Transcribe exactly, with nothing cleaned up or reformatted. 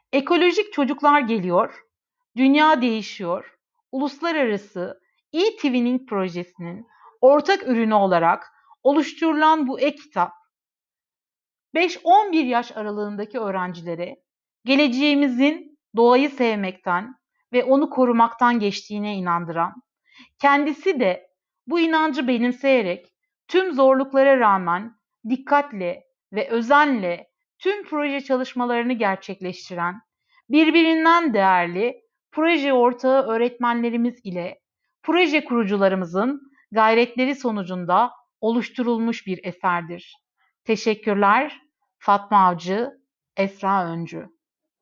Ekolojik Çocuklar Geliyor, Dünya Değişiyor, Uluslararası e-Twinning projesinin ortak ürünü olarak oluşturulan bu e-kitap, beş on bir yaş aralığındaki öğrencilere geleceğimizin doğayı sevmekten ve onu korumaktan geçtiğine inandıran, kendisi de bu inancı benimseyerek tüm zorluklara rağmen dikkatle ve özenle tüm proje çalışmalarını gerçekleştiren, birbirinden değerli proje ortağı öğretmenlerimiz ile proje kurucularımızın gayretleri sonucunda oluşturulmuş bir eserdir. Teşekkürler. Fatma Avcı, Esra Öncü.